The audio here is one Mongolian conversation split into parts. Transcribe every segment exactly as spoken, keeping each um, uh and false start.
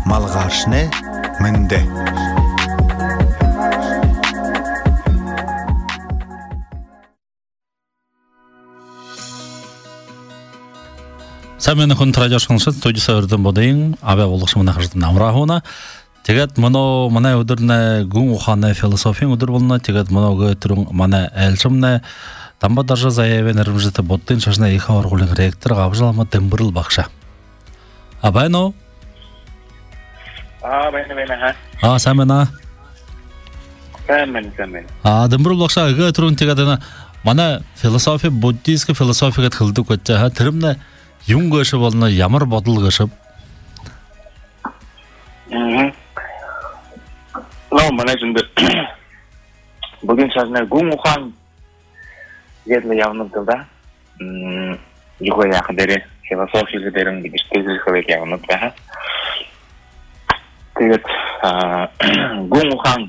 малгашны мэнде. Сәмен хүн радиошоншид студиясы өрдөн бодын аваа болгошмына хаждан амрахуна. Тэгээд моно манай өдөрнө гүн ухааны философийн өдөр болно. Тэгээд моногоо түрэн манай айлчмна Тамбадажа заявэ нэрмжэт боддын шашна их оргуулын ректор Гавжалма Дэмбэрэл багша. А байна уу? А байна байна. А самена. Самэн самэн. А Дэмбэрэл багша гээ түрэн тэгээд манай философи буддийск философигэд хэлдэг гэж хаа тэрмнэ юм гошо болно ямар бодол гошо. Мм. Но манай зэнд бүгэн шашна гүн ухаан гэдэг явнууд да. Мм юу яах дээрээ философи дээр нэг стейжэл хавыг явнууд байна. Тэгээд гүн ухаан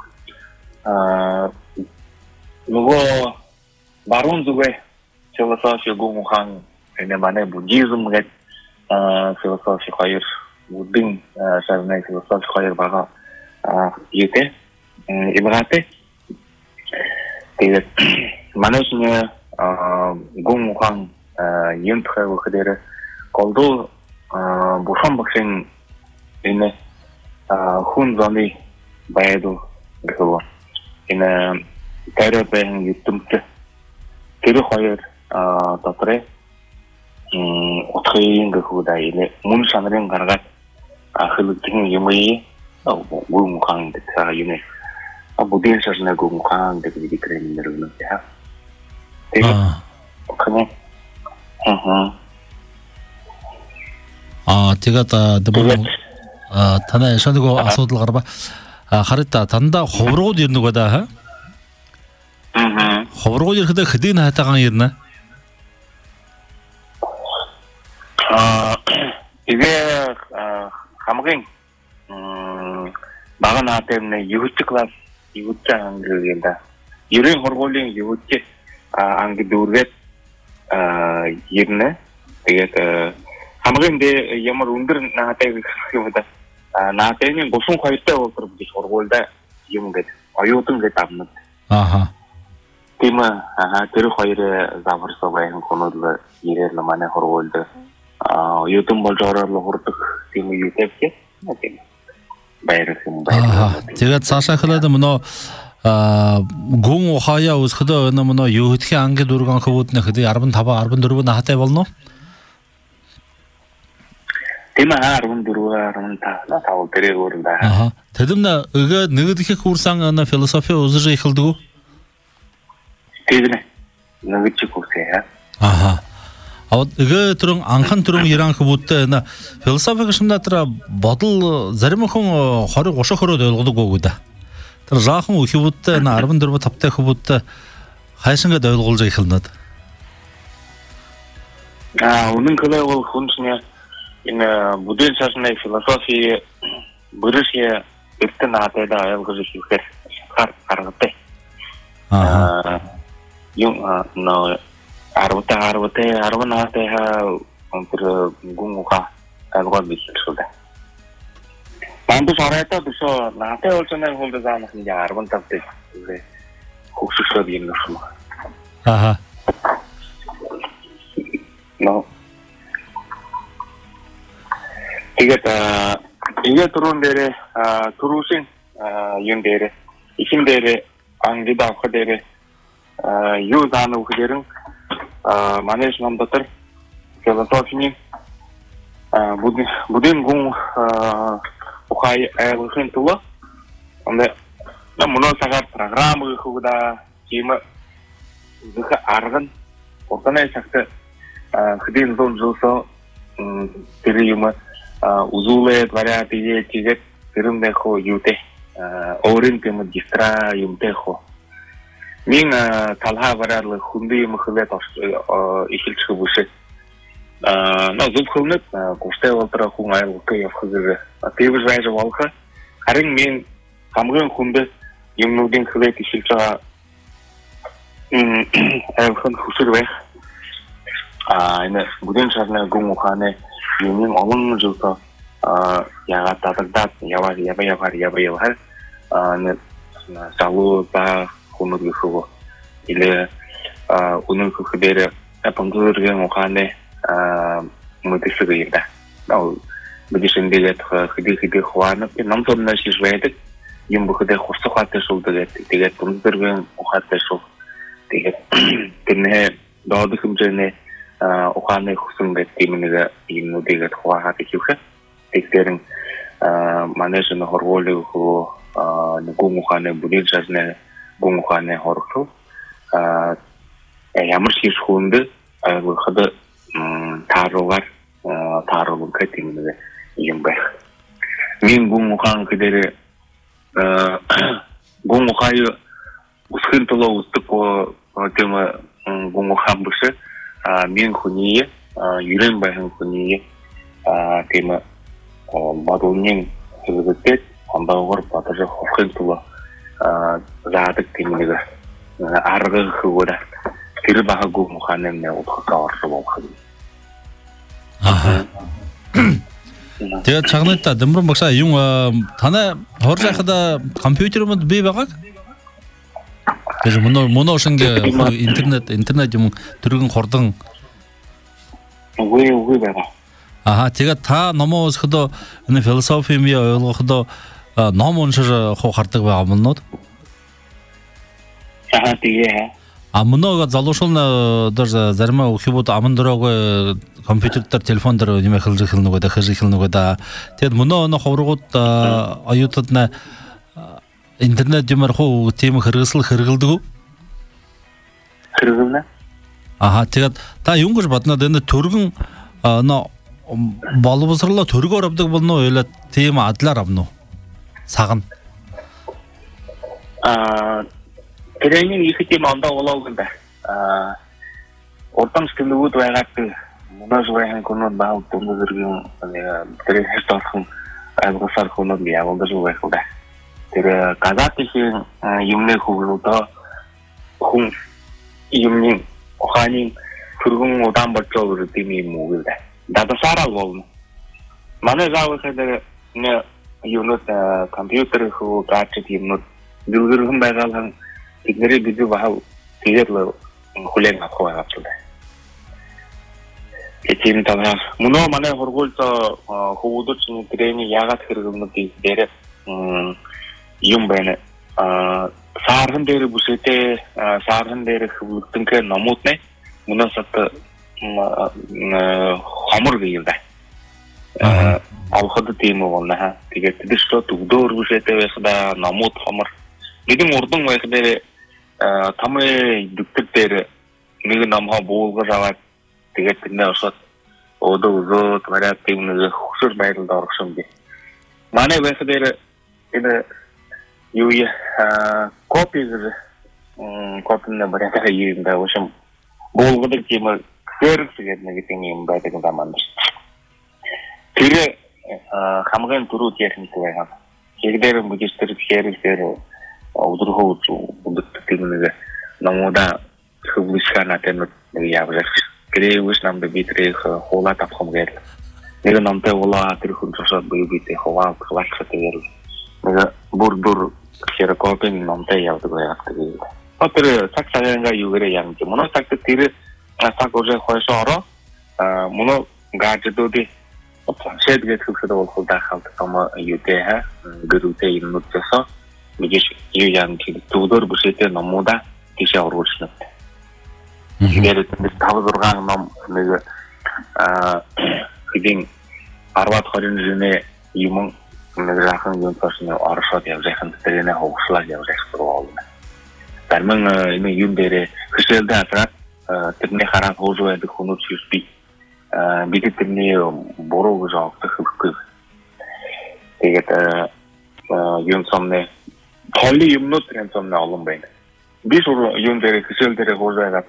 а нөгөө баруун зүгээ философи гүн ухаан энэ манай буддизм гэдэг философи хоёр буддын шашны философи хоёр байгаа юутэй имрате тэгээд манай шинэ гүн ухаан юм тохиог өгөхөөр голдуу бурхан багшийн энэ хүн зоны байдал гэх энэ терапийн ютумт тэр хоёр дотроо утгын гэх үе мөн санарын гаргаад хэлдэг юм ий гүн ухаан гэдэг юм ээ буддийн шашны гүн ухаан гэдэг үгтэй нэрнэ яа. Аа. Аа. Аа тэгээд дэмбэр танай шаныг асуудал гарба хараа тандаа ховрууд ирнэ гэдэг хаа. Аа. Ховрууд ирэхэд хэдийн хайтагаан ирнэ. Аа игээ хамгийн м бага наатэн юуч класс юуч ангиэнда ерөн хоргуулийн юуч анги дүүргээд ирнэ. Тэгээд хамгийн дэ ямар өндөр наатай гэх юм да. Наатайны гусын хоёртой уулзрах гэж хоргуулда юм гээд оюутан гээд авна. Ааха. Тийм аа тэр хоёр заварсаа байна хонол ирэл манай хоргуулда оюутан болж ороод хурдаг тийм юу тавьчих. Тийм. Баярх юм байна. Тэгээд цаашаа хэлээд мөн гүн ухаяа үсгэдэ өнө мөн юу хэдхэн анги дурган хөвөднө хэд арван таван арван дөрвөн хаатай болно. Тийм аа арван дөрвөн арван таван тэрэг өрөндөө. Аа. Тэдэмнэ өгөө нэгдэх хүрсэн ана философи үзэж эхэлдэг үү? Тийм ээ. Нэгдэх хүрсэн. Аха. А өгөө түрэн анхан түрэн иран хөвөдтэй ана философи гişмнатра бодол зарим хүн двадцать тридцать хороод ойлгодог уу гэдэг. Тэр жаахан хөвөдтэй ана арван дөрвөн тавтай хөвөдтэй хайшингээд ойлгуулж эхэлнэ. Аа үнэн хэлээ бол хүнсний энэ буддийн шашны философи бүршээ эртэн хаатай ойлгож ихэхээр хар гаргадаг. Аа юм нөө арвата арвата арванаатай онтер гүн ухаа ойлгож бичсэн. Бамбус арайта бисо наатай олцоныг хөлдө заанах нь арван тавтай хөвсөсөд юм шиг. Аха. Но тэгээд энэ түрүүн дээр түрүүшин юм дээр ихэн дээр ангид авах дээр юу заана өгөх дээр манай ном дотор философийн буддийн буддийн гүн ухаан ойлгохын тулд онде намноо цагаар програм өгөхөд тийм зөх арга нь урдны цагт хэдийн зүүн зүүсөө тэр юм үзүүлээд вариант ийгээд тэрмнээ хөө юутэй өөрийн юм дистра юмтэй хөө мин талхаа вариант хүндий юм хөлөөд эхэлж хөвөшөө аа но зөвхөн гуштай болдроо хүн айлгах явах зэрэг тийвэр байж болох харин мин хамгийн хүнд юмнуудын хөлөөд эхэлж байгаа м айлгах хүсэл байх а энэ буддийн шашны гүн ухааны юмын олон зүйлс яга татагдат ява ява ява ява ява аны салу та хунуг хого или унун худере апангурген ухане мутисыгыйда ал бидишиндегет хиди хиди хуана намтон нашишведик юм бухде хурсухаты шулдыгет тегет тумдырген ухаты шул тегет тенне додыхым жене уханы хусунгет тиминеге имну дегет хуахаты кюхе тектерин манежны хорволу ху гумуханы будижазне гумуханы хорху ямар шиш хунды хады таругар тарулун катиминеге имбэх мин гумухан кедере гумухаю усхынтыло устыко тема гумухан бышы мен хуния юрен байхан хуния тема бадулнин сөзгөтет андагыр батажы хухынтыло задык теминеге аргы хыгыда тири баха гумуханемне утхыка оршы болхын аха 제가 작년에 넘버 박사 용 다나 허르자하다 컴퓨터면 비바가 그래서 문어 문어 신게 인터넷 인터넷 좀 들은 거든 왜 왜 봐봐 아하 제가 다 넘어서도 이 필로소피미 ойл고도 너무 온서 호 хартыг байгаа мөн нөт аха тэгээ а 문어가 залушулна даже зарма ухибот аман дөрөг компьютер телефон дээр нэмэх хэлж хэлнэ гэдэг хэлж хэлнэ гэдэг. Тэгэд 문어 нөх хургууд аюутад на интернет юмар хуу тийм хэрэгсэл хэрэгэлдэг үү? хэрэгэлнэ. Аха тэгэд та юм гэж боднод энэ төргөн нөө боловсруулаа төргөөр авдаг болно уу? Или тийм адлаар авна уу? Сагна. Аа тэрний их тийм андаа болоогонда. Аа урдамс тэмнүүд байгаад 문화주의한 거는 마음 동물들은 내가 되게 했었던 알고 살고는 미안한 거죠 왜 그래. 제가 가자티신 육내 후로도 홍 이용님 환인 그런 오단 벌적으로 팀이 모으다. 나도 살아보고 만에 자고서들 내 유닛 컴퓨터 후 같이 팀은 누구를 흔배가는 이들이 비주 봐고 뒤에로 홀랭 갖고 와가지고 이팀 다나 문어 만에 horgolto 호우도 좀 드레니 야가 흐르는 게 내려 음 이용배네 아 사른 데를 부실 때 사른 데를 흐르던 게 너무네 문어서도 화물 비일다 아 알코도 팀은 원나 되게 뜻도 두도르 부실 때 왜서다 너무 화물 이게 모르던 왜 그래 아 담에 득득 때를 이게 너무 보고 자와 되게 끝나서 오도도 말야 때문에 혹시 말을 더럽습니다. 만에 왜서들 이제 유이 아 코피를 음 코피는 버려야 이인다 무슨 bolgoda kemir ko'rib sigirni baytaga damandir. Tiri хамгаан дөрөв техник байгаа. Хэгдэр магистр хэрэглээр удирдах үзүүлдэг нэг намуда хөвлөшханатай нэг явж гэрээс намд битрэх хуулаа тавхам гээл. Нэг намтай улаа тэр хүн тусаад бие битэй хаваа класстай гэл. Нэг бүр бүр хэрэг намтай явдаг байдаг. 어떤 착사가 유거래 양지 문어 착도 뒤를 사고제 회사로 아 문어 가지도디 세드게 특수도 올다 할때 아마 유대하 그루테 있는 데서 미지 유양기 두더 부시테 너무다 디샤오르스 이게를 타버더간 놈 내가 아 그딩 아르바트 거리는 중에 이몽 내가 한 연파스는 알아서 되어서 되는 혹시라 되어서 Tarmang ini yundere keselda atrat terne khara hozo ed khunu chuspi bidi terne boro gojak khuk teget yun somne tholi yumno tren somne alum bain bisur yundere keseldere hozo ed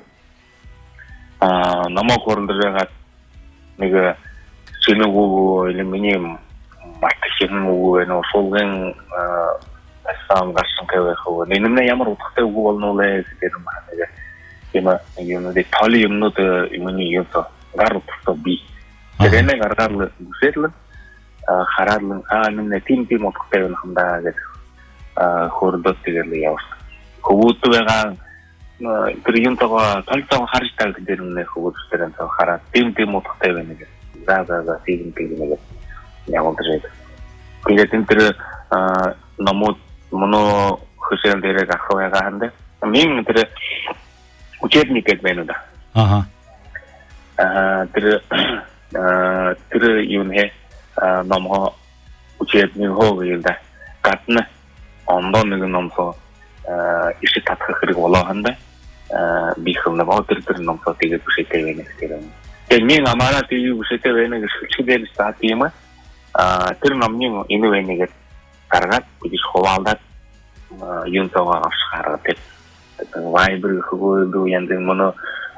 namo korndere nega sinugo elemini martishin no solgen сам гарсан гэвэ хөө нэмнэ ямар утгатай үг болнуулээ гэдэг юм аа. Тэма юм дэ толи юмнууд юмны юм то гар утгатай би. Тэрэнэ гаргаар үсэрлэн харарлын ааминне тим тим отхтайвын ханда гэдэг хордот тэгэрлээ явсан. Хөвүүдтэйгээ тэр юмтайгаа толцоо харж таг гэдэг нэ хөвүүдтэй хараад тим тим отхтай байна гэдэг. За за за тийм тийм нэг явуулдаг. Тэгээд энэ тэр номууд моно хөшөл дээр гахваа гаанде. Мин тэр учебник гэдэг байна да. Аха. Аа тэр тэр юунэ номоо учебник хөөгээд гатна ондоо нэг номсоо иши татах хэрэг болоохондоо би хэмнэ бодэр тэр номсоо тэгээд бүшээтэй байна гэдэг. Тэгээд мин амаараа тийм бүшээтэй байна гэж хэлчихдээ стат юм аа тэр номны энэ байна гэж гаргаад бидis хуваалдаад юунтайгаа авч хараад Viber хөгөөдөө янз моно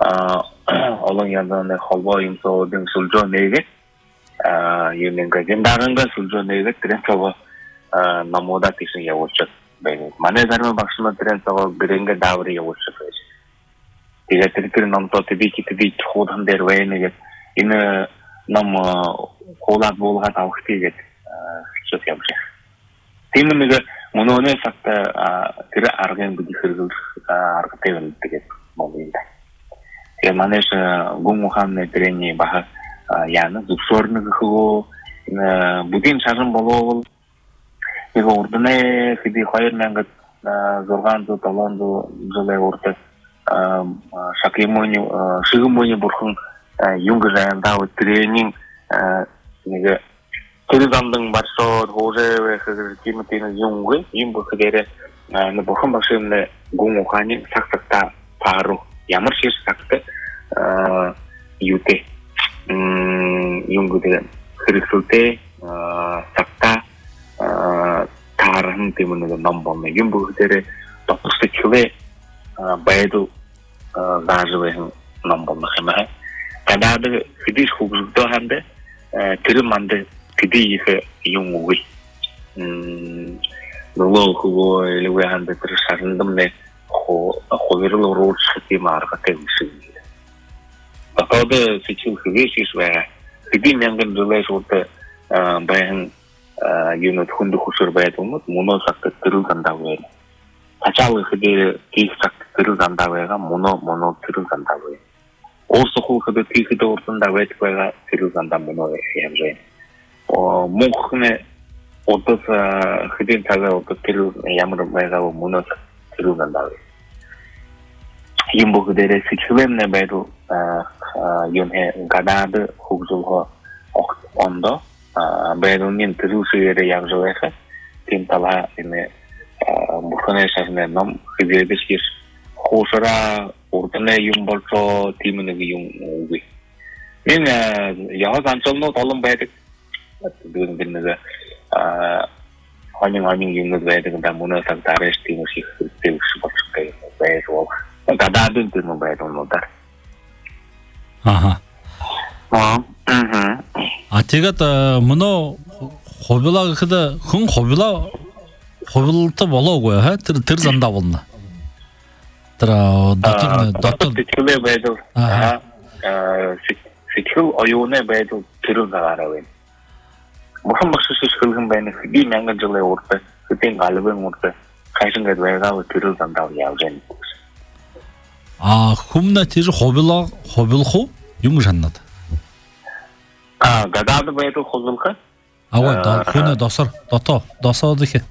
олон янзаны холбоо юмсоо дэм сүлжөө нэгэ а юунэнгэ гэндаганга сүлжөө нэгэ тэрэнцээ намода тийшээ явуулчих байна. Манай зарим багшнууд тэрэнцээ гэрэнгэ дааврыг явуулчих байж. Тэгээд тэр тэр номтоо тэдий тэдий хуудан дээр байна гэж энэ ном хуулаад буулгаад авах тийгээд хэлж явж байна. Тийм нэг монооны факта тэр аргын бүдий хэрэглэх аргатай байна гэдэг юм байна. Тэгээд манайш гүн ухааны дрэний баха яна зөвшөөрнө гэхөө бүдийн шаран болов нэг урдны хэдий хоёр мянга зургаан зу долоон зу зүйлээ урд шакимони шигмони бурхан юм гэж даа тренинг нэг тэр замдан барсоо хоорээ хэрэг тийм тийм юм гээ юм бүхээр нэг бурхан багшны гүн ухааны цаг цагта пару ямар шиг цагта юутэй юм гэдэг хэрэгсэлтэй цагта таархан тийм нэг ном бом юм бүхээр топсчлээ байду заажвэн ном бом хэмээ. Гадаад хэдий хөвгөлдөө хандэ тэр манд хэдий их юм үгүй. Мм нөгөө хөвөө элвэ хандэ тэр шарандамны хоо ховэрло рууч тийм аргатай юм шиг. Батод сичил хөвэшиш бай. Хэдий мянган зүйлээс үүтэ баян юунод хүнд хөшөр байдгууд моно сакт тэрүүл гандаа байна. Тачаал хэдий тийх сакт тэрүүл гандаа байгаа моно моно тэрүүл гандаа байна. Оосох хөдөө тийх хэдий урдандаа байдаг байгаа тэрүүл гандаа моно юм жаа. О мөнхнэ одос хэдий цагаа одос тэрүүл ямар байгаа моно тэрүүл гандаа байна. Юм бүгдээрээ сичвэмнэ байду юунэ гадаад хөгжүүлэх ондоо байрны тэрүүсээр явж байгаа. Тийм талаа энэ мөхнэ шахнэ ном хэвээдэж хоошра урдны юм болцоо тийм нэг юм үгүй. Энэ яг анцолно толон байдаг. Дүүн биннэ а хонин хонин юм байдаг да мөнө цаг дараш тийм шиг хэвчээ болчихгоо байруу. Гадаадын тийм байдаг юм да. Аха. Аа. Мм. А тэгээд мөнөө ховлаа гэхэд хүн ховлаа ховлолтой болоогүй хаа тэр тэр зандаа болно. Тэр дотор дотор сэтгэлээ байдаг. Аа. Сэтгэл оюуны байдаг тэр гараа байна. Мохон багш шиг хөлгөн байна. Би мянган жилийн урд хэдийн галбын урд хайшингэд байгаа тэр зандаа явж байна. А хүмнэ тэр ховлоо ховлох уу юм шаннад. А гадаад байдаг ховлох. Ага да хүнэ досор дото досоо дэх.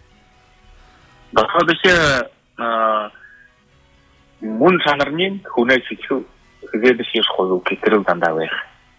Досоо дэх а мөн чанарны хүнэ чичүү тэгээд шиг ховлох тэр зандаа байх.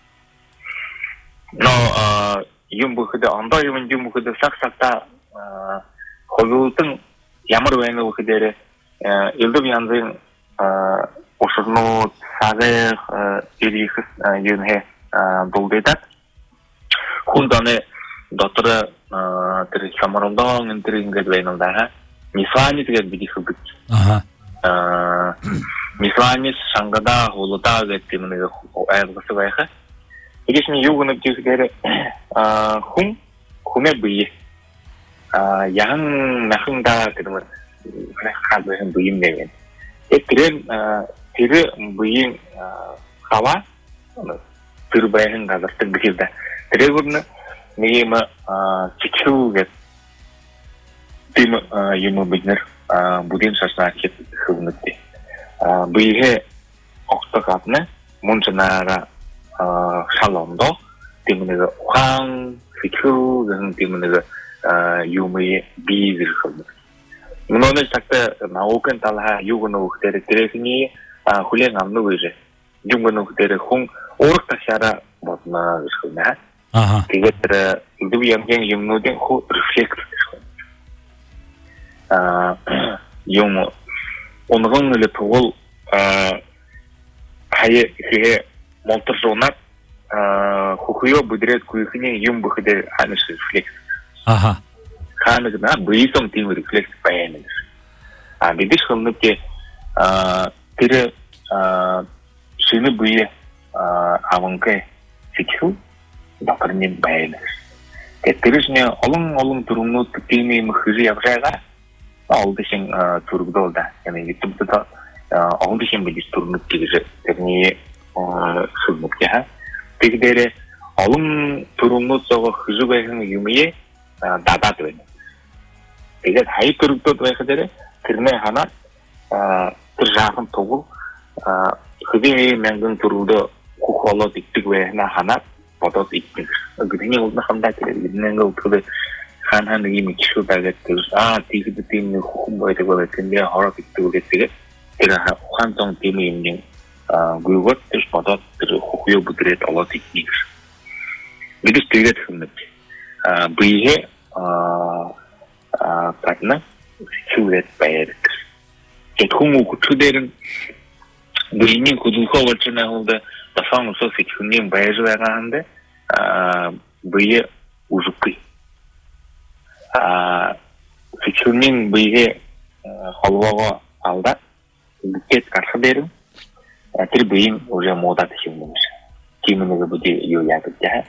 Но а юм бүхэдэ ондоо юм юм бүхэдэ сах сахта ховлолтон ямар байна вэ гэхээр элдв янзын ошорно сагэ ирих юнэ болдойдат хүндане дотор тэр чамарондон энэ ингээд байна даа мисвани тэгээд бид их гэж аха а мисвани сангада холода гэдэг нэг ойлгос байха ихэсний юу гэнэ гэхээр а хүн хүнэ бие а яан нахында гэдэг нь хаадаг юм нэ тэр тэр буин хава тэр баян газар тэгдэг. Тэрэгүрнэ нэгэм чичүү гэд тийм юм биднэр бүдийн шашнаа хэд хөвнөдөө. Бие огтгадна мунчнара шалондо тийм нэг ухаан чичүү гэн тийм нэг юмээ бизэр хөвнө. Мөнөөс такта наукэн талха югноо хөтөр тэрэхний хүлэн амны үеэ. Югноо хөтөр хүн ураг ташара бодна гэж хөнөө. Аха. Тэгээд дүү ямгийн юмнуудын хөө рефлекс гэж. Аа юм онгон нэлээ тогол аа хаяа хээ монторжонат аа хөхөё бүдрээд гүйхний юм бүхэдэ ханаш рефлекс. Аха. Ханаг на бийсэн тийм рефлекс байна. А бидиш хөнөдөө аа тэр аа шинэ бие аа авангэ чичүү докторын байна. Тэрчний олон олон төрөмнүүд тийм юм хэрэг явжаага. Олдшин төрөгдөлдө. Yani YouTube'da олдшин бид төрөмнүүд гэж тэрний сүлмөктэй. Тэгдэрэ олон төрөмнүүд зогоо хэрэг байх юм ээ дадаад байна. Тэгээд хай төрөгдөд байх дээр тэрнээ ханаа тэр жаахан тугу хэдийн мянган төрөвдө хөх болоод итдэг байна ханаа бодоод итдэг. Гэрний улна хамдаа тэр нэгэн өдрөө хаан хаан нэг юм чишүү байгаад тэр аа тийхэд тийм нэг хүн байдаг байгаад тэндээ хороод итдэг гэдэг. Тэр ухаан зон тийм юм аа гүйгот тэр бодоод тэр хөхөө бүдрээд олоод итдэг. Бидээс тэгээд хэмнэ. Аа бие аа а татна чуулет байр. Тэд хүмүүс хүчээр биений хөдөлгөөн болж байгаа хүнд тасаан усоо фичүний байр байгаанд а бие үзүгүй. А фичүний бие холвоо алдаа бүтэт гарах дээр тэр бие уже модат юм. Тийм нэг бүдий юу яадаг яа.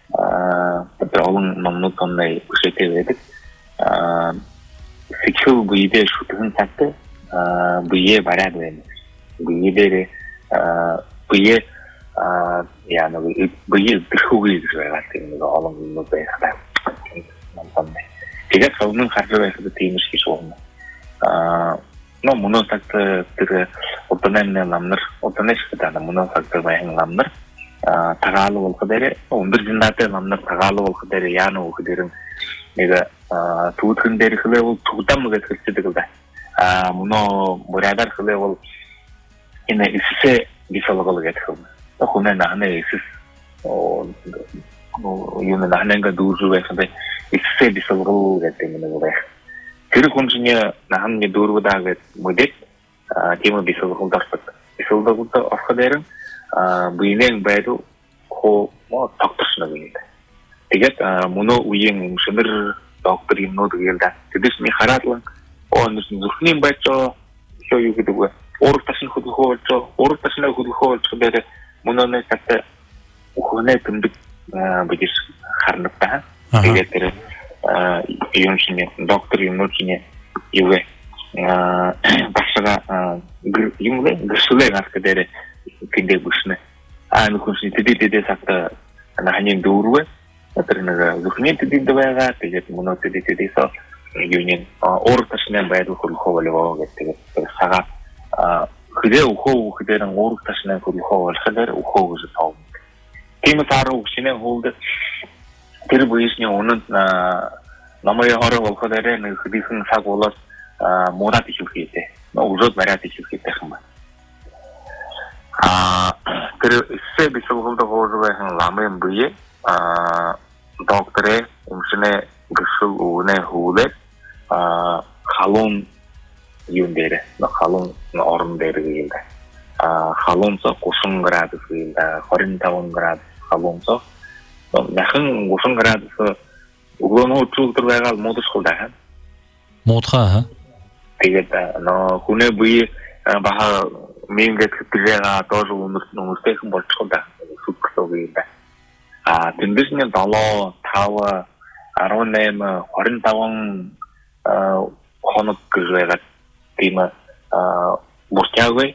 А тэр олон номнууд томной үсэтэй байдаг. А фичүү бие шүтгэн цагт а бие бараад байна. Бие дээр а бие а яа нэг бие дөхөгүй гэж байгаа тийм нэг олон юм байна. Намтамэ. Тэгээд хавнын харж байхад тийм шиг шуурна. А но мөнөө цагт тэр удааны намнар удааныш гэдэг мөнөө цагт байх намнар а тагаалуу болох дээр өндөр зиндатай намнар тагаалуу болох дээр яана өөх дээр нэг түүхэн дээр хэлэвэл түгдам гэж хэлдэг л да. А мөнөө мурадар хэлэвэл энэ эсэ бисологол гэдэг юм. Тохонэ нахнэ эсэс оо юу нахнэнга дүүрж байхад эсэ бисологол гэдэг юм нэг байх. Тэр хүнсний нахны дүүргудаа гэж модэт а тийм бисологол дасдаг. Бисологол орох дээр а биенэн байду хоо мо тогтсон юм. Тэгээд мөнөө үеийн өмшмөр доктор юмнууд гэлдэ. Тэдэсний хараадлан оонс зүрхний байцоо юу юу гэдэг вэ? Ураг тасны хөдөлгөөн болж, ураг тасны хөдөлгөөн болж байгаа мөнөөний цагт ухааны тэмдэг бидис харна та. Тэгээд тэр юм шинэ доктор юмнууд шинэ юу вэ? Аа басга юм вэ? Гэсүлээ гэх дээр киндэ бүснэ. Аа нөхөн шинэ тэдэдээ цагт нахны дүүрвэ. Тэр нэг зүрхний тэдэд байгаа. Тэгээд мөнөө тэдэдээс юуны ураг тасны байд хөдөлгөөн болоо гэдэг. Сага хөрөө ухоо хөдөр нь ураг тасны хөдөлгөөн болохоор ухоо гэж тав. Тийм саруу шинэ хуулд тэр бүисний үнэнд намайг хороо болохоор нэг хөдөлгөөн цаг болоод муудад их хийдэг. Өгөөд бариад их хийдэг юм байна. А тэр эсэ бисуулгад хоорвэхэн ламын бие а докторэ өмшнэ гүшүү үнэ хуулээ а халуун юм дээр халуун орон дээр гэлээ а халуунцоо гусан градус гэлээ хорин таван градус халуунцоо яхан гусан градус өгөөнөө чуултар байгаа модосхол даа модха тэгээд нөө хүнээ бие баха мингэт хэвтэйгаа доор өмнөс хүмүүстэйхэн болчиход байна. Сүтгэл гэлээ. А тэндээсний долоо тав арван найман хорин таван хоног гэж байгаа тийм а бүртяагүй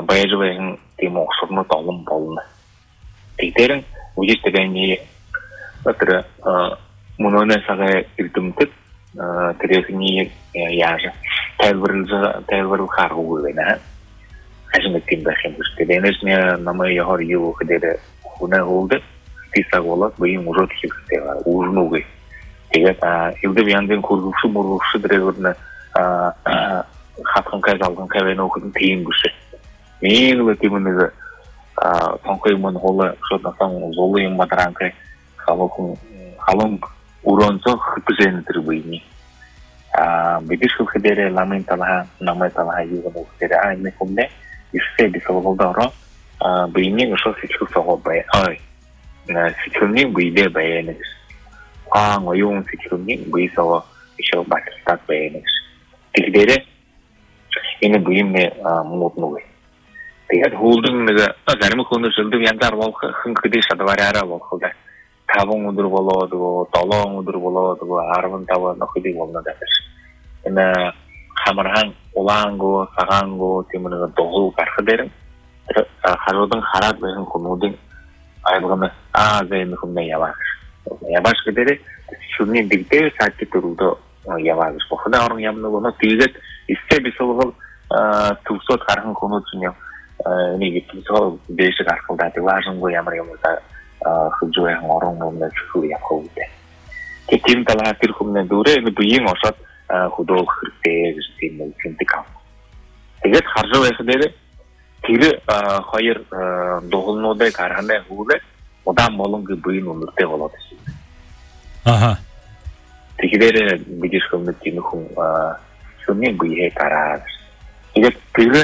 баяжвэн тийм осорнод олон болно. Тэгдэрэн үетэйний 어떤 어 문헌에서의 일등급 어 드레스니 야자 대버르자 대버르 가고 되나 하신 느낌 같은 거 있을 때 내내스냐 남의 여하리요 그대로 오늘 오늘 비싸고라 뭐이 무엇이 있을까 우르노게 이게 아 이거 비안된 고르수 모르수 드레거나 아 같은 거 가지고 가면 그 팀 부스 메인으로 팀은 아 통쾌만 홀라 쇼다상 졸린 마트랑케 가고 가면 우런서 흡수되는 들보이니 아 미디스 그대로 라멘탈하 나메탈하 이거 그대로 아니면 근데 이스테 비서보다로 아 비닝 소시 추서고 봐 아이 나 시키는 비데 바에는 아 뭐용 시키는 비서 이셔 바스타 바에는 그대로 이는 비임네 아 못노게 대한 홀딩 내가 잘못 건너 절도 양가로 큰 그대 사다바라라고 거다 타봉으로 볼어도 달롱으로 볼어도 아르본 타고 너희들이 원하다 나 카메라한 올랑고 사강고 때문에 도구 가르데는 하루든 하라드는 고모든 아이보면 아 제는 근데 야바 야바 그들이 수님 빅데 사티도도 야바 스포나 orang yang menunggu tiga istilah bisa 아 투소 가르는 고모든요 ini gitu so basic artikel dati langsung gue yang mereka 아 그조에 orang nomor sudah kau deh. Kita telah hadir kumne dure ini buying osat kudo kerja jadi mungkin tikam. Tiga harga itu deh, tiga khair dohul node karena hule, modal malung ke buying nomor teh kalau sih. Aha. Tiga deh bijis kumne tinu kum sumnya buying karas. Tiga tiga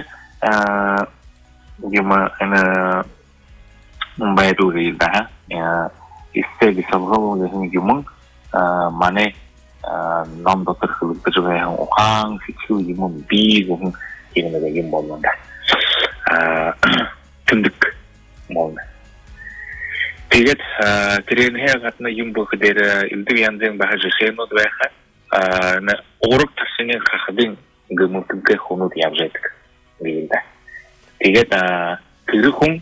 gimana ana Mumbai itu dah ya istilah bisa berapa yang cuma mana nom dokter sebut juga yang orang situ cuma bi gum ini ada yang mau mana tunduk mau mana tiga keren ya katanya jumbo kedera itu yang yang bahasa seno dua kan na orang tersini kahading gemuk ke kono tiap zat gitu tiga terukung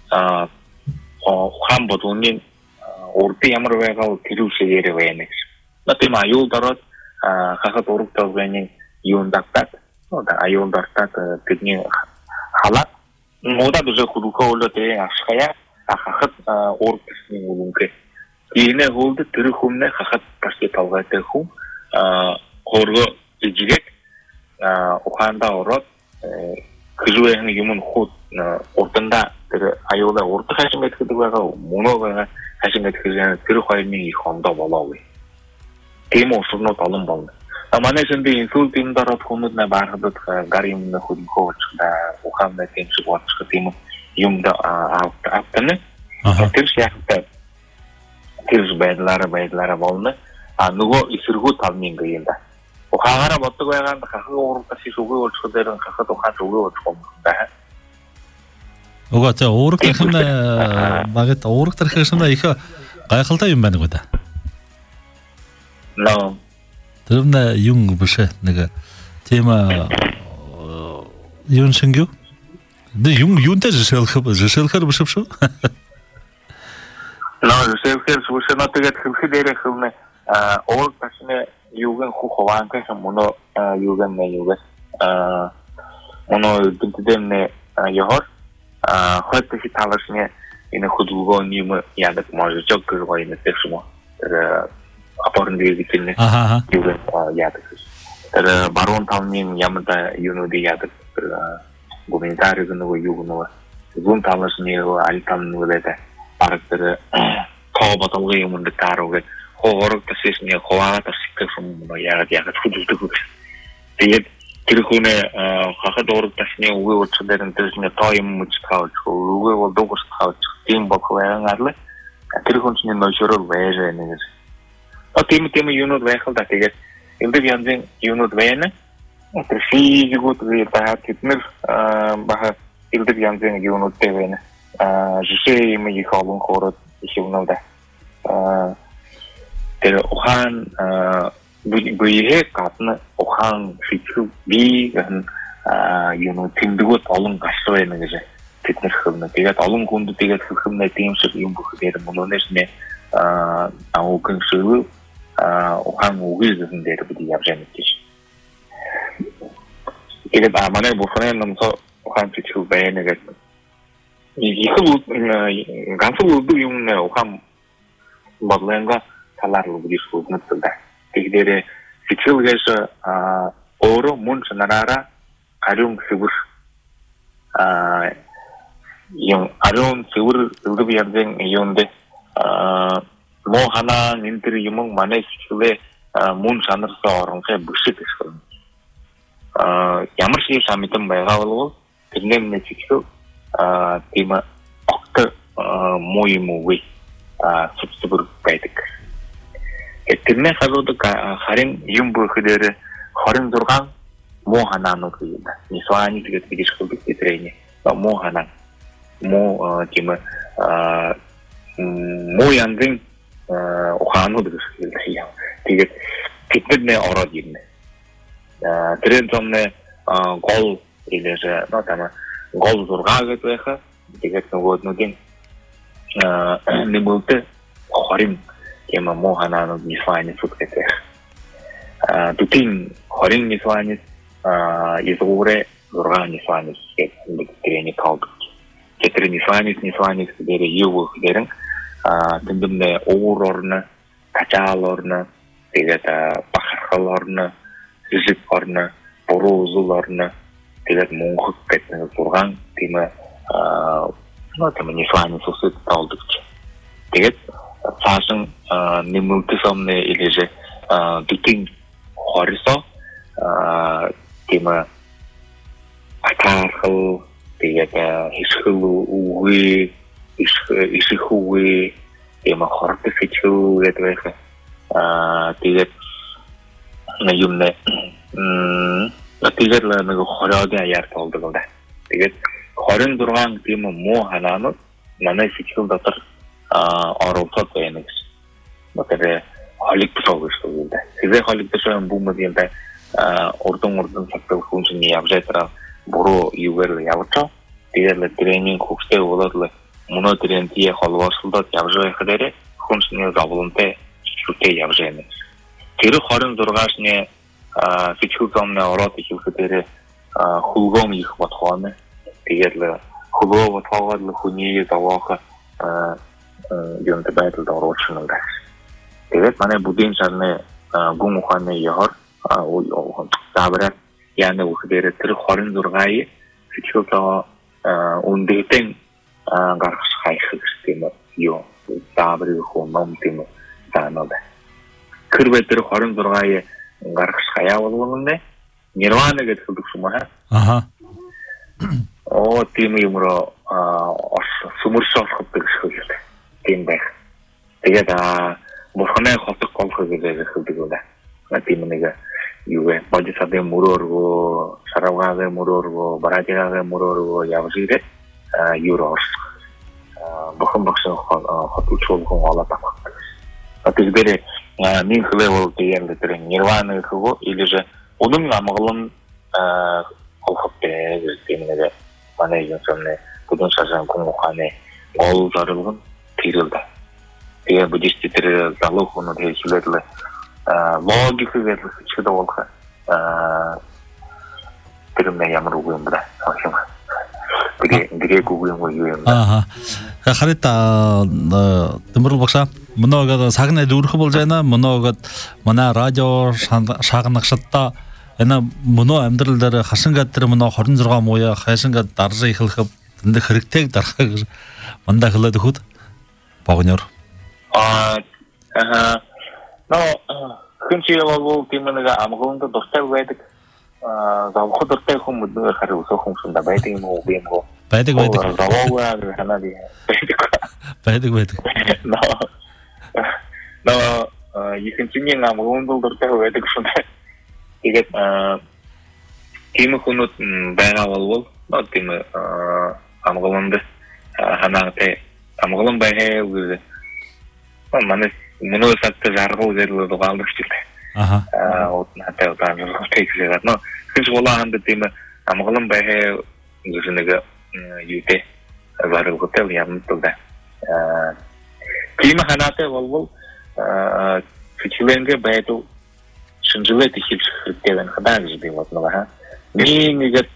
어 한보도는 오르티 야마르베가 디루시에레 웨네스 나티 마요다로 아 가서 도룩도 웨니 이온닥닥 오다 아이온닥닥 그니 할라 모다도 저 구루코 올라테 아스카야 아하핫 오르티스니 우lunke 이네 홀드 드르훔네 하핫 파스케 타우가테 훔아 고르고 지지게 아 오칸다 오롯 그주에 하는 유문 호 어떤다 그 아이오다 오르트 하신 것 그거가 모노가 하신 것 그냥 들어가는 이 혼다 몰라왜 데모 수노 달은 방 아마네 선비 인솔팀 따라 돈은 바르도 가림 후디고 다 오함네 팀스 워츠 팀 용다 아 앞에는 팀스 약다 팀스 베드라라 베드라라 볼네 아 누구 이스르고 담는 거인다 오하가라 못도 가간 가고 오르다시 소고 올초데는 가서 또 가서 오고 올초다 Угата уурак тархина багт уурак тархина их гайхалтай юм байна года. No. Тэрнэ юм биш нэг тема юм шингүү. Дэ юм юунтай жишээлх жишээлхэр биш шүү. No, жишээлхэр сүшээ натгээд хэлхий дээрээ хөвнө а уурак тархина юугэн хухован кэх моно юугэн нэ юугэн а моно дүнтэдэн яхор 아, heute talashne in khudugo nim yadak może jogger in tesmo. Der aparn die dikinne. Aha. Yuga yadak. Der baron tamnim yamda yuno di yadak. Gumentari gnu yugo. Gun talashne altam nuleta. Parter kobatalge yumund taroge. Horok tasisne khoa tasik from yadak yadak khudugo. Tiet Тэрхүүнээ хахад орог тасны үгүй уучдаар энэ тоо юм мөч тааж үгүй бол дугас тааж тийм бохвэн арлаа тэрхүүнчний нөшөрөөр байж байна гэж. А тийм тийм юунууд байх л да тэгээд энэ янзын юунууд байна. Тэр физикүүд байгаа тэднэр баха энэ янзын юунуудтэй байна. А жишээ юм их олон хорот их юмнууд а тэр ухан 부위에 같은 오한 피크 비 아 유노 팀도 олон gasoo байна гэж тэд нар хөвнө. Тэгээд олон хүнд тэгээд хөвнө тиймсэг юм бүх дээр мөнөөс нэ 아 아무 근수로 아 오한 오길 같은 데를 부디 잡자는 뜻이 이게 아마네 보선에 넘서 오한 피추 배는 게 이거 간수도 용네 오한 badlanga talarlı bir sorun tutuldu. Tekdere fikirgesi oru mun sanarara arun sivur yung arun sivur ildu bir yerden yonde mo hana nintiri yumung mane fikirle mun sanırsa orunca bışı kışkılın. Yamır şey samitim bayağılı ol. Tırnem ne fikir tema okta moyu muvi subsibur baydık. Ettirme kazodu harin yumbu hıdırı harin durgan mohanan okuydu. Nisvani tiget gidiş kıldık getireyni. Mohanan. Mo tema mo yanzın okanu dıgış kıldı. Tiget tiget ne ara girme. Tren somne gol ilerse no tama gol durga getveha tiget no godnudin не было-то хорин тема мохана не свайнит сутки. Тутин хорин не свайнит, из уре зурга не свайнит, не калдык. Кетри не свайнит, не свайнит, дери юву дерин, тендемне оурорны, качалорны, тегет пахархалорны, жүзүкорны, борозулорны, тегет муңхык кеткен зурган тема ну, там не свайнит сусыд талдыкчы. Тегет, сашын немылты сомны или же дутин хорисо, тема атархыл, тегет ишхылу уы, ишихуы, тема хорты фичу, это тегет на юмне, тегет ла на хоряды аяр талдыкылда. Тегет, хорин durgan tema mo hananut mana fikir datar arolsa dayanıks. Bakare halik psoguştu buldu. Size halik psogan bu modelde ordun ordun saktal funksiyonu yapacaklar. Buru yuvarlı yapacak. Diğerle training kuşta olarlı. Bunu treniye halvarsılda yapacak kadar funksiyonu zabılında şute yapacağınız. Teri horin durgasne fikir zamne arat ikilkleri hulgam yıkmat xanı. Diğerle hulova tağadlı huniye zavaka yönde baytıl davranışında. Evet, bana bu din sarne gun xanı yahar o tabret yani o kadar teri horin durgayı fikir ta undeten garx xayxı sistemi yo tabri xonam temi tanada. Kırbetleri horin durgayı garx xaya olğanında nirvana getirdik şuma ha. Aha. O temi yumro sumurşaf xıptık şöyle. Tembe. Tege da boşuna xatık qalxı gibi xıldık ola. Temi nega yuve bacısade murorgo, saravgage murorgo, barajage murorgo yavzire yuros. Bakın bakın xatı çolğun ala tapaq. Atizbere min level diğerli tren nirvana xıgo или же onun amağılın qalxıptı temine bana yöntemle budun sazan kumukane ol zarılgın tirildi. Diye bu distitleri zalık onu değişilerle logiki verli sıçıda olka birimle yamır uyum da. Direk uyum uyum da. Aha. Харita тэмрэл багшаа мөнөөгөө сагнаа дүүрэх болж байна. Мөнөөгөө манай радио шаагнагшдаа энэ мөнөө амьдрал дээр хашингад тэр мөнөө хорин зургаан мууя хашингад даржаа ихлэх тэнд хэрэгтэйг дарахыг мандаа хэлээд өгөхөд богноор. Аа аа но хинчиявал тимэнэга амгонд дуртай байдаг. Аа завхад дуртай хүмүүс харин өсөх хүмүүсэнд байдаг юм уу юм уу? Байдаг байдаг. Заваа ханаади. Байдаг байдаг. Но но ихэнчний амгонд дуртай байдаг шүү. Тэгээд тийм хүмүүс байгаа бол но тийм амгаланд ханаатай амгалан байхээ үгүй. Манай мөнөө сатта жаргал зэрлээ дугаалдаг шүү дээ. Аха. Аа вот натай удаан тэйсээд но хинч болаанд тийм амгалан байхээ зүснэг юутэй зарал хотел ямтдаг. Аа Тима ханате болбол фичиленге байту шинжилет ихилшхтевен хадаг жиби вот нова. Мигет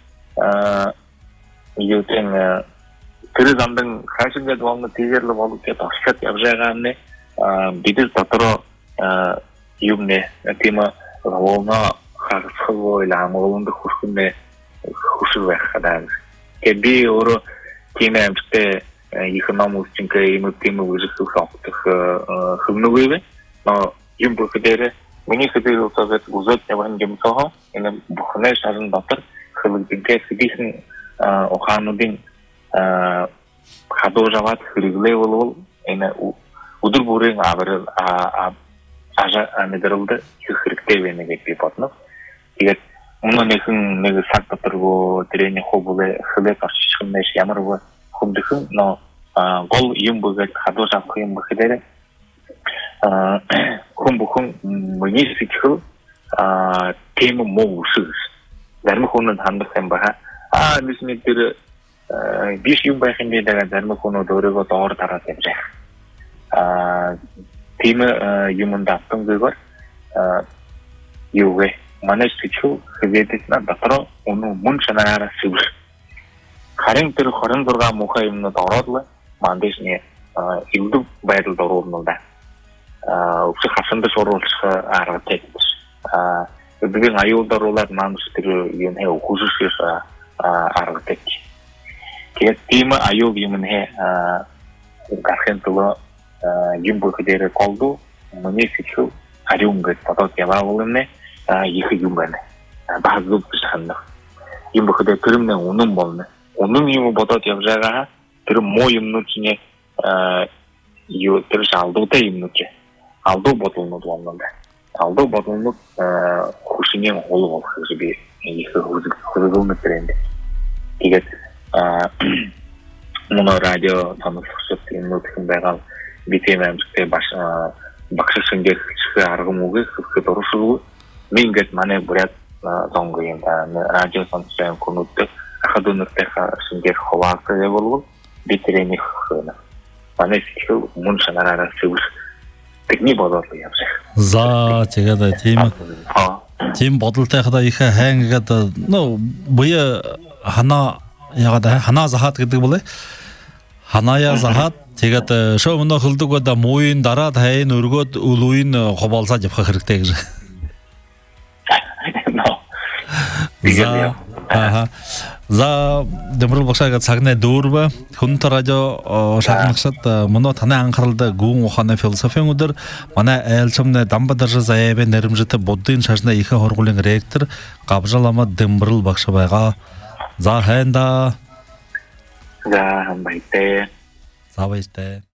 ютен 그러던든 사실에 도움을 되게로 먹게 더스럽게 явжагаанне бидэл дотор юмне тима ровно харцхоо ламолонд хурхнэ хуршвэ хадаг. Кеби оро тимэмтэй экономистинкэ юм тим үжих хавтах хөвнөгөө но юм бүхдэрэ миний хэдий утсаад гүзэт яван гэмсоо энэ бүхнэ шарын дотор хөвгдэнкэ сэдихэн ухаануудын хадожават хэрэглээ бол энэ өдөр бүрийн аваар ажа анэдэрэлд хэрэгтэй байна гэж би бодно. Тэгээд мөн нэгэн нэг цаг доторгоо тэрний хобболэ хөлөг орчих юмш ямар хүмдхэн но гол юм бүгэд хадожавах юм бэхээр хүм бүхэн миний сэтгэл тем муу шиг зарим хүн хандах юм байна. Аа мэдээ тэр биш юм байх юм дээр зарим хүмүүс өөрийгөө доор тараад явж байгаа. Аа тийм юм датсан гэгээр юу вэ? Манай сэтгэл хэвээдэс на дотор өнөө мөн чанараа сүр. Харин тэр хорин зурга муухай юмнууд ороод мандисны илдэг байдалд оруулнаа. Аа өсөх хасандас оруулах арга тавьж. Аа бидний аюулд оруулаад мандис тэр юм хэ өгөхөс арга тавьж. Тэгээд тийм аюул юм нэ гарахын тулд юм бүхэдэр колду миний сэтгэл ариун гэж бодоод яваавал нэ их юм байна. Баггүй санаа. Юм бүхэдэр тэрмнэ үнэн болно. Үнэн юм бодоод явж байгаа тэр муу юмнууд чинь юу тэр шалдуутай юмнууд чи алдуу бодлонууд болно. Алдуу бодлонууд хүчний хол болох гэж би их хөргөлмөд тренд. Тэгээд моно радио танилцуулт юмнууд хэн байгаа битэмэмтэй баш багш шингэх арга мөгийг хөөхөд оршуу мингэт манай бүрät зонго юм да радио сонссон хүмүүст ахадунтай шингэх хаваа гэвэл битрэних манай сэтгэл мөн санаараа зөвс техник бодол явж. За тэгээд тийм тийм бодолтойхоо их хайн гэдэг нөө буя хана ягаад ханаа захаад гэдэг болоо ханаая захаад тэгээд шоу мөн хөлдөг өдө мууийн дараа тайн өргөд үлүүн хоболсаж явах хэрэгтэй гэж. За аха за дэмрэл багшаага цагнаа дөрвө хүн радио шагнагшад мөн танай анхааралд гүн ухааны философийн өдөр манай айлчмны Дамбадар заяавэ нэрмжтэй буддын шашны их хоргуулын ректор Гавжалама дэмрэл багш байгаа. За хайнда. За баяртай. За баяртай.